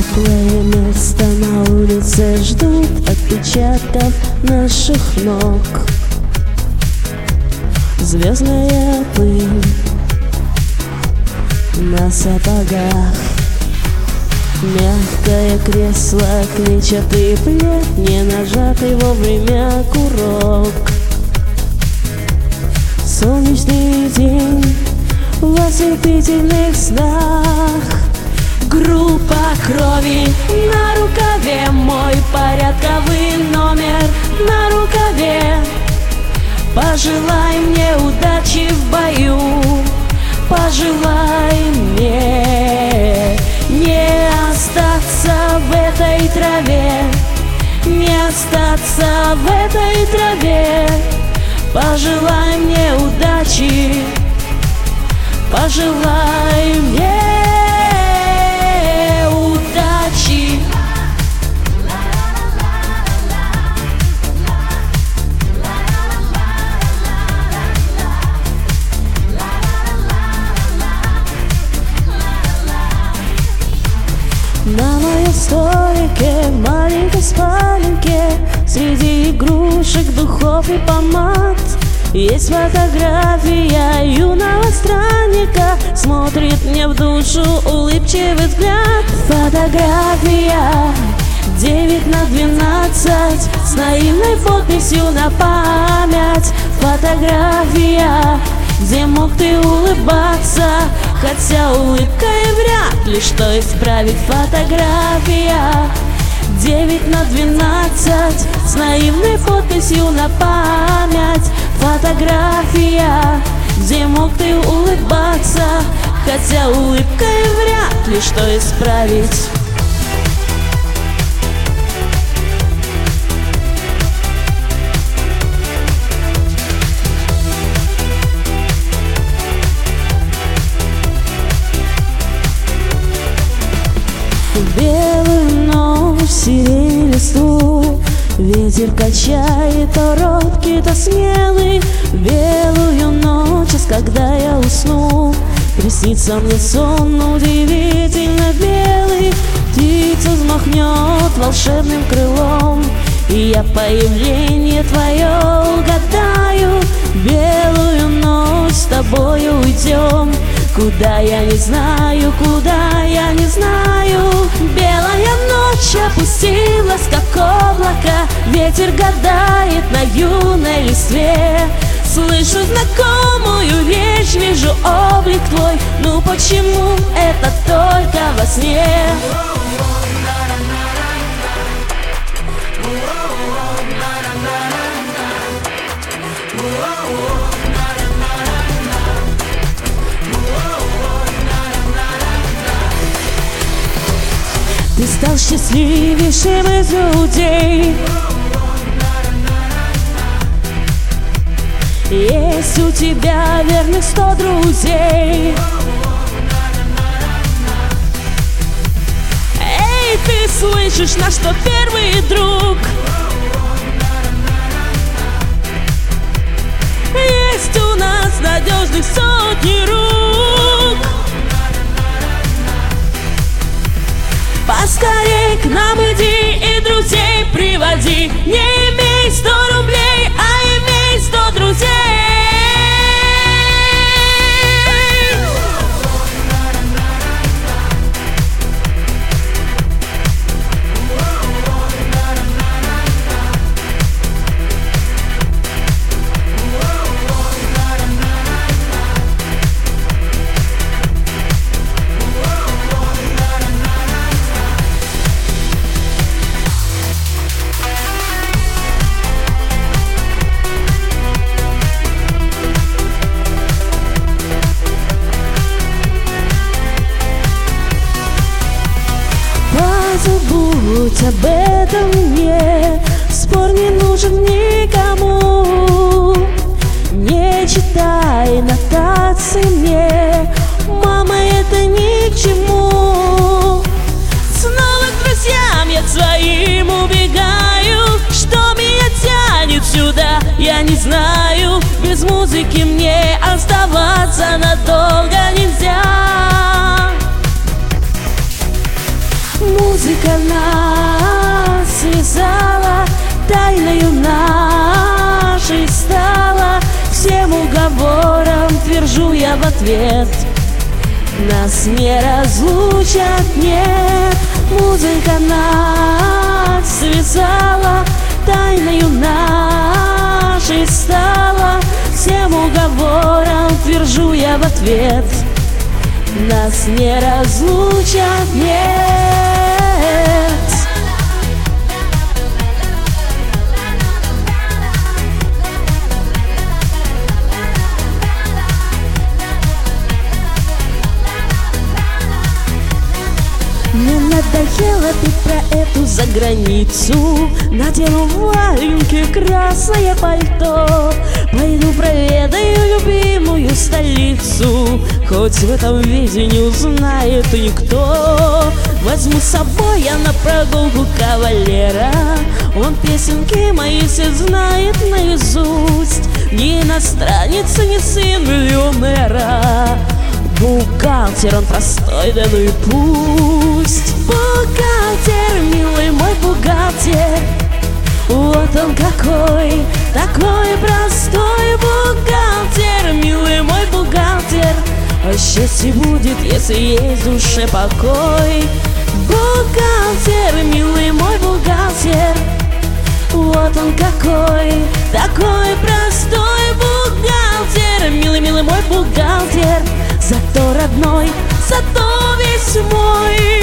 Теплое место на улице ждут отпечатков наших ног. Звездная пыль на сапогах, мягкое кресло, клетчатый плед, не нажатый вовремя курок. Солнечный день в ослепительных снах. Группа крови на рукаве, мой порядковый номер на рукаве. Пожелай мне удачи в бою, пожелай мне не остаться в этой траве, не остаться в этой траве. Пожелай мне удачи, пожелай мне удачи. На моем столике, в маленькой спаленке, среди игрушек, духов и помад, есть фотография юного странника, смотрит мне в душу улыбчивый взгляд. Фотография 9/12 с наивной подписью на память. Фотография, где мог ты улыбаться, хотя улыбкой вряд ли что исправить. Фотография 9/12 с наивной подписью на память. Фотография, где мог ты улыбаться, хотя улыбкой вряд ли что исправить. В белую ночь, сирень листву, ветер качает, то робкий, то смелый. В белую ночь, когда я усну, приснится мне сон удивительно белый. Птица взмахнет волшебным крылом, и я появление твое угадаю. В белую ночь с тобою уйдем, куда я не знаю, куда я не знаю. Белая ночь опустилась, как облако, ветер гадает на юной листве. Слышу знакомую речь, вижу облик твой, ну почему это только во сне? Ты стал счастливейшим из людей. Есть у тебя верных 100 друзей. Эй, ты слышишь, наш 101 друг? Есть у нас надежных сотни рук. Поскорей к нам иди и друзей приводи. Не имей 100 рублей, а имей 100 друзей. Забудь об этом мне, спор не нужен никому. Не читай нотации мне, мама, это ни к чему. Снова к друзьям я к своим убегаю. Что меня тянет сюда, я не знаю. Без музыки мне оставаться надолго нельзя. нас связала, тайною нашей стала. Всем уговорам твержу я в ответ: нас не разлучат, нет. Музыка нас связала, тайною нашей стала. Всем уговорам твержу я в ответ: нас не разлучат, нет. Мне надоело ты про эту заграницу. Надену в валенки красное пальто, пойду проведаю любимую столицу. Хоть в этом виде не узнает никто. Возьму с собой я на прогулку кавалера. Он песенки мои все знает наизусть. Не иностранец, не сын миллионера. Бухгалтер он простой, да ну и пусть. Бухгалтер, милый мой бухгалтер, вот он какой, такой простой. Бухгалтер, милый мой бухгалтер, а счастье будет, если есть в душе покой. Бухгалтер, милый мой бухгалтер, вот он какой, такой простой. Бухгалтер, милый мой бухгалтер, зато родной, зато весь мой.